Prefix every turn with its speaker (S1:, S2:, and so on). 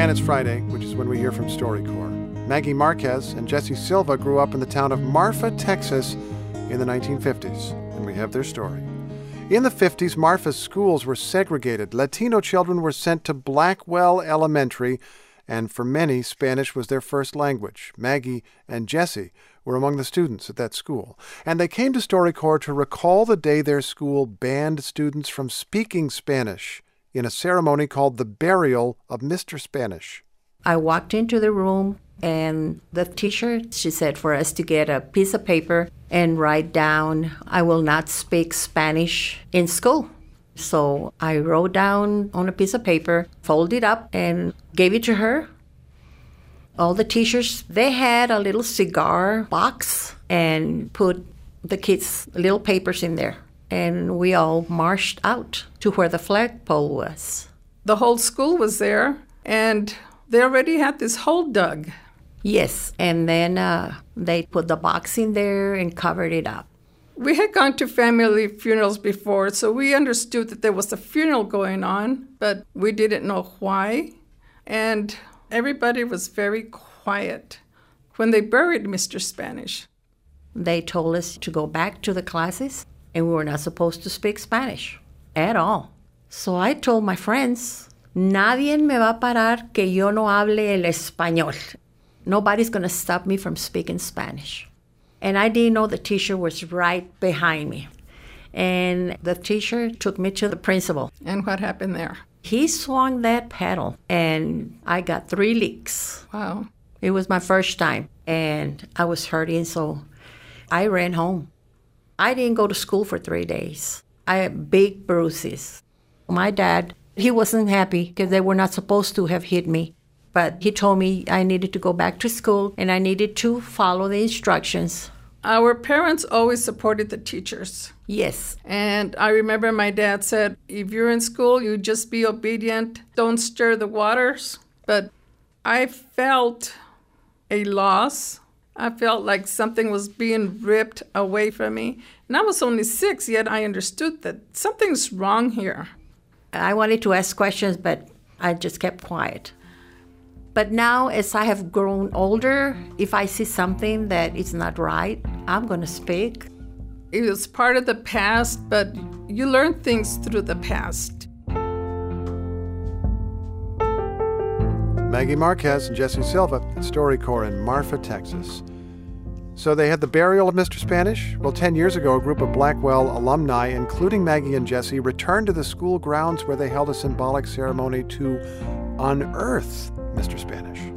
S1: And it's Friday, which is when we hear from StoryCorps. Maggie Marquez and Jesse Silva grew up in the town of Marfa, Texas in the 1950s, and we have their story. In the 50s, Marfa's schools were segregated. Latino children were sent to Blackwell Elementary, and for many, Spanish was their first language. Maggie and Jesse were among the students at that school, and they came to StoryCorps to recall the day their school banned students from speaking Spanish in a ceremony called the Burial of Mr. Spanish.
S2: I walked into the room, and the teacher, she said for us to get a piece of paper and write down, "I will not speak Spanish in school." So I wrote down on a piece of paper, folded up, and gave it to her. All the teachers, they had a little cigar box and put the kids' little papers in there. And we all marched out to where the flagpole was.
S3: The whole school was there, and they already had this hole dug.
S2: Yes, and then they put the box in there and covered it up.
S3: We had gone to family funerals before, so we understood that there was a funeral going on, but we didn't know why. And everybody was very quiet when they buried Mr. Spanish.
S2: They told us to go back to the classes, and we were not supposed to speak Spanish at all. So I told my friends, nadie me va a parar que yo no hable el español. Nobody's going to stop me from speaking Spanish. And I didn't know the teacher was right behind me. And the teacher took me to the principal.
S3: And what happened there?
S2: He swung that paddle, and I got 3 leaks.
S3: Wow.
S2: It was my first time, and I was hurting, so I ran home. I didn't go to school for 3 days. I had big bruises. My dad, he wasn't happy because they were not supposed to have hit me. But he told me I needed to go back to school and I needed to follow the instructions.
S3: Our parents always supported the teachers.
S2: Yes.
S3: And I remember my dad said, if you're in school, you just be obedient. Don't stir the waters. But I felt a loss. I felt like something was being ripped away from me. And I was only 6, yet I understood that something's wrong here.
S2: I wanted to ask questions, but I just kept quiet. But now, as I have grown older, if I see something that is not right, I'm going to speak.
S3: It was part of the past, but you learn things through the past.
S1: Maggie Marquez and Jesse Silva at StoryCorps in Marfa, Texas. So they had the burial of Mr. Spanish? Well, 10 years ago, a group of Blackwell alumni, including Maggie and Jesse, returned to the school grounds where they held a symbolic ceremony to unearth Mr. Spanish.